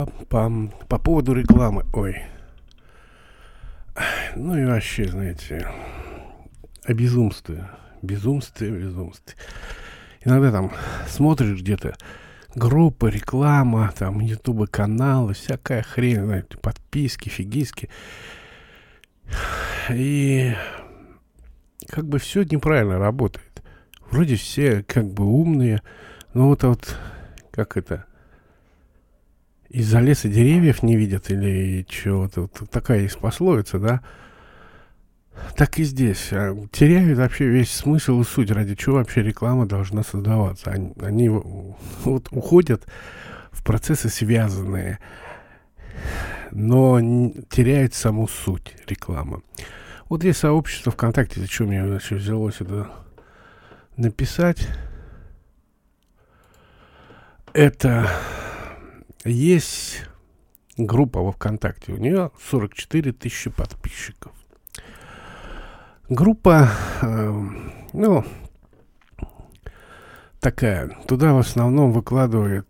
По поводу рекламы. Ой. Ну и вообще, знаете, о безумстве. Безумстве. Иногда там смотришь где-то группа, реклама, там ютубы каналы, всякая хрень, знаете, подписки, фигиски. И как бы все неправильно работает. Вроде все как бы умные, но вот как это... Из-за леса деревьев не видят или чего-то. Вот такая есть пословица, да? Так и здесь. Теряют вообще весь смысл и суть, ради чего вообще реклама должна создаваться. Они вот уходят в процессы связанные, но теряют саму суть рекламы. Вот есть сообщество ВКонтакте, зачем мне вообще взялось это написать. Это... Есть группа во ВКонтакте, у нее 44 тысячи подписчиков. Группа, такая, туда в основном выкладывает,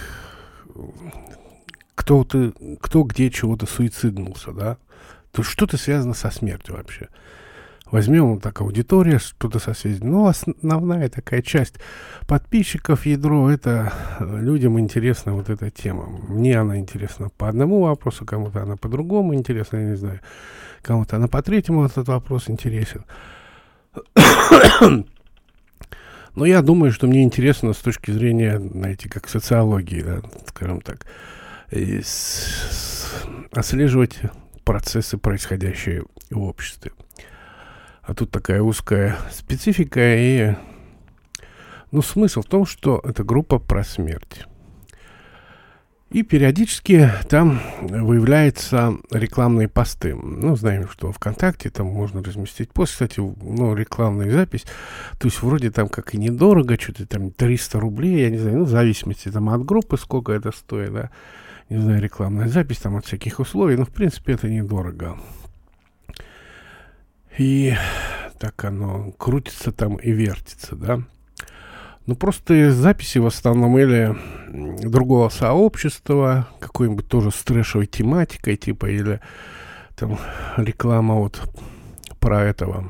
кто где чего-то суициднулся, да? То есть что-то связано со смертью вообще. Возьмем вот так аудитория, что-то со связью. Но основная такая часть подписчиков, ядро, это людям интересна вот эта тема. Мне она интересна по одному вопросу, кому-то она по другому интересна, я не знаю. Кому-то она по третьему этот вопрос интересен. Но я думаю, что мне интересно с точки зрения, знаете, как социологии, да, скажем так, отслеживать процессы, происходящие в обществе. А тут такая узкая специфика, и смысл в том, что это группа про смерть. И периодически там выявляются рекламные посты. Знаем, что ВКонтакте там можно разместить пост. Кстати, рекламная запись. То есть вроде там как и недорого, что-то там 300 рублей, я не знаю, в зависимости там от группы, сколько это стоит, да. Не знаю, рекламная запись там от всяких условий, но в принципе это недорого. И так оно крутится там и вертится, да. Просто записи в основном или другого сообщества, какой-нибудь тоже с трэшевой тематикой, типа, или там реклама вот про этого,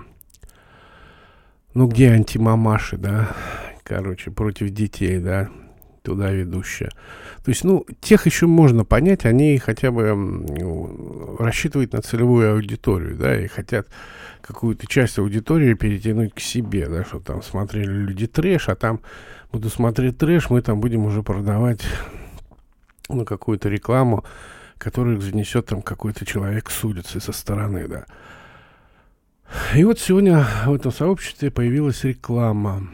где антимамаши, да, против детей, да, туда ведущая. То есть, тех еще можно понять, они хотя бы рассчитывают на целевую аудиторию, да, и хотят какую-то часть аудитории перетянуть к себе, да, что там смотрели люди трэш, а там буду смотреть трэш, мы там будем уже продавать, какую-то рекламу, которую занесет там какой-то человек с улицы, со стороны, да. И вот сегодня в этом сообществе появилась реклама.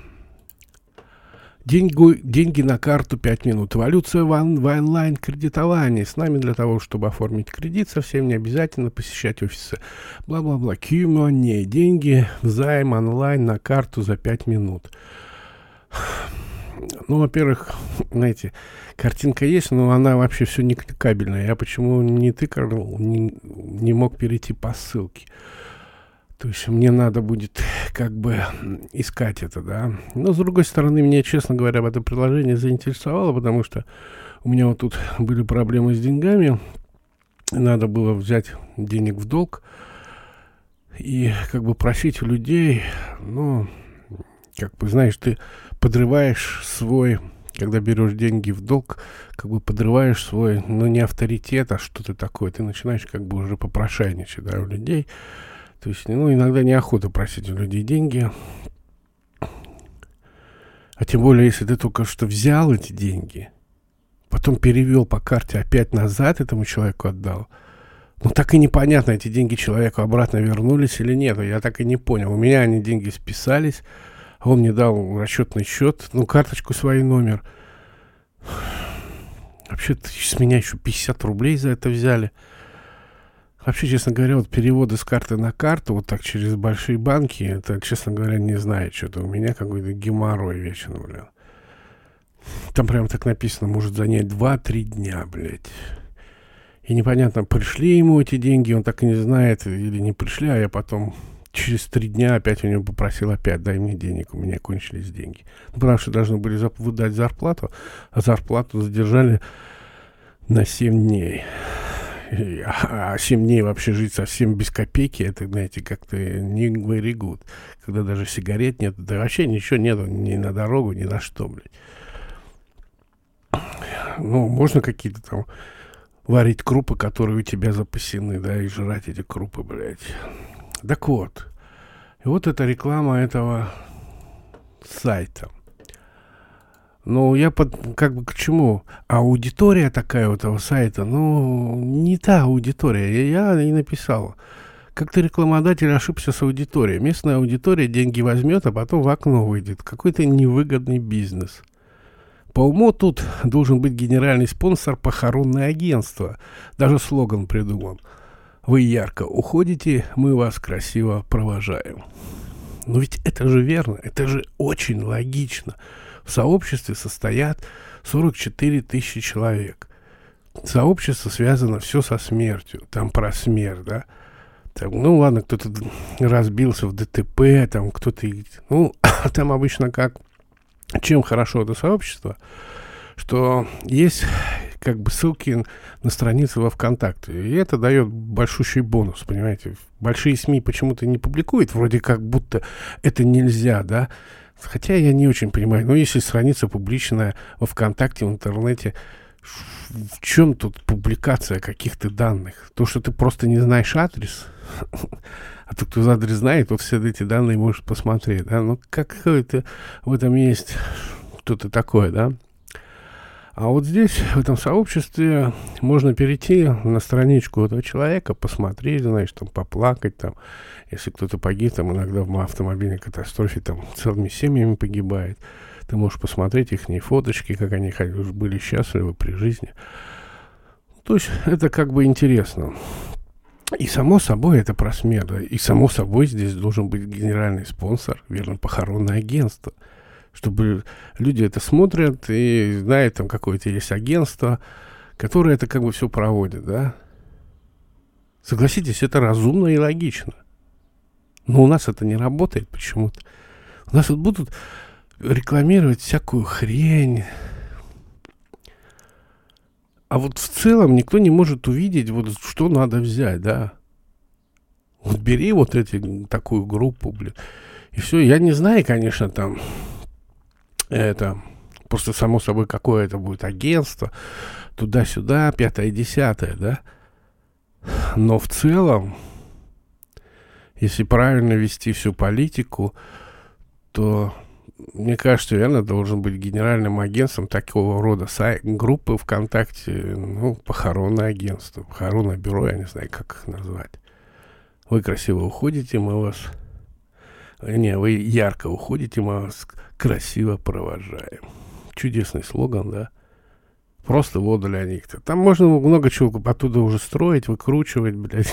Деньги на карту 5 минут. Эволюция в онлайн-кредитовании. С нами для того, чтобы оформить кредит, совсем не обязательно посещать офисы. Бла-бла-бла. Q-Money. Деньги взайм онлайн на карту за 5 минут. Во-первых, знаете, картинка есть, но она вообще все не кликабельная. Я почему не тыкал, не мог перейти по ссылке. То есть мне надо будет как бы искать это, да. Но, с другой стороны, меня, честно говоря, это приложение заинтересовало, потому что у меня вот тут были проблемы с деньгами. Надо было взять денег в долг и как бы просить у людей, как бы, знаешь, ты подрываешь свой, когда берешь деньги в долг, как бы подрываешь свой, не авторитет, а что-то такое. Ты начинаешь как бы уже попрошайничать, да, у людей. То есть, иногда неохота просить у людей деньги. А тем более, если ты только что взял эти деньги, потом перевел по карте опять назад, этому человеку отдал. Так и непонятно, эти деньги человеку обратно вернулись или нет. Я так и не понял. У меня они деньги списались, а он мне дал расчетный счет, карточку, свой номер. Вообще-то с меня еще 50 рублей за это взяли. Вообще, честно говоря, вот переводы с карты на карту, вот так через большие банки, это, честно говоря, не знаю, что-то у меня какой-то геморрой вечно, блин. Там прям так написано, может занять 2-3 дня, блядь. И непонятно, пришли ему эти деньги, он так и не знает, или не пришли, а я потом через 3 дня опять у него попросил, опять дай мне денег, у меня кончились деньги. Потому что должны были выдать зарплату, а зарплату задержали на 7 дней. А 7 дней вообще жить совсем без копейки, это, знаете, как-то не very good. Когда даже сигарет нет, да вообще ничего нету ни на дорогу, ни на что, блядь. Ну, можно какие-то там варить крупы, которые у тебя запасены, да, и жрать эти крупы, блядь. Так вот. И вот эта реклама этого сайта. Ну, я как бы к чему? Аудитория такая у этого сайта, ну, не та аудитория. Я и написал. Как-то рекламодатель ошибся с аудиторией. Местная аудитория деньги возьмет, а потом в окно выйдет. Какой-то невыгодный бизнес. По уму тут должен быть генеральный спонсор похоронное агентство. Даже слоган придуман. Вы ярко уходите, мы вас красиво провожаем. Но ведь это же верно, это же очень логично. В сообществе состоят 44 тысячи человек. Сообщество связано все со смертью. Там про смерть, да. Там, ну ладно, кто-то разбился в ДТП, там кто-то... Ну, там обычно как... Чем хорошо это сообщество, что есть как бы ссылки на страницы во ВКонтакте. И это дает большущий бонус, понимаете. Большие СМИ почему-то не публикуют, вроде как будто это нельзя, да. Хотя я не очень понимаю. Но если страница публичная во ВКонтакте, в интернете, в чем тут публикация каких-то данных? То, что ты просто не знаешь адрес, а тот, кто адрес знает, тот все эти данные может посмотреть, да? Ну, какое-то в этом есть что-то такое, да? А вот здесь, в этом сообществе, можно перейти на страничку этого человека, посмотреть, знаешь, там, поплакать, там, если кто-то погиб, там, иногда в автомобильной катастрофе, там, целыми семьями погибает. Ты можешь посмотреть их фоточки, как они были счастливы при жизни. То есть, это как бы интересно. И само собой это про смерть. Да? И само собой здесь должен быть генеральный спонсор, верно, похоронное агентство. Чтобы люди это смотрят и знают, там какое-то есть агентство, которое это как бы все проводит, да. Согласитесь, это разумно и логично. Но у нас это не работает почему-то. У нас вот будут рекламировать всякую хрень. А вот в целом никто не может увидеть, вот что надо взять, да. Вот бери вот такую группу, блин. И все, я не знаю, конечно, там... Это просто само собой какое-то будет агентство, туда-сюда, 5-10, да. Но в целом, если правильно вести всю политику, то, мне кажется, реально должен быть генеральным агентством такого рода группы ВКонтакте, ну, похоронное агентство, похоронное бюро, я не знаю, как их назвать. Вы красиво уходите, мы вас... Не, вы ярко уходите, мы вас красиво провожаем. Чудесный слоган, да? Просто вот для них-то. Там можно много чего оттуда уже строить, выкручивать, блядь.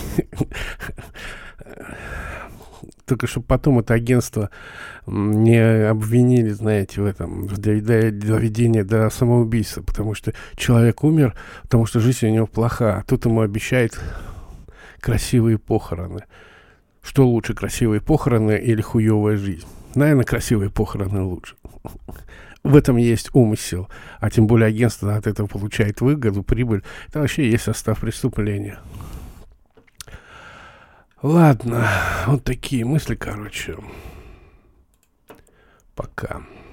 Только чтобы потом это агентство не обвинили, знаете, в этом, в доведении до самоубийства. Потому что человек умер, потому что жизнь у него плоха. А тут ему обещают красивые похороны. Что лучше, красивые похороны или хуевая жизнь? Наверное, красивые похороны лучше. В этом есть умысел. А тем более агентство от этого получает выгоду, прибыль. Это вообще есть состав преступления. Ладно, вот такие мысли, короче. Пока.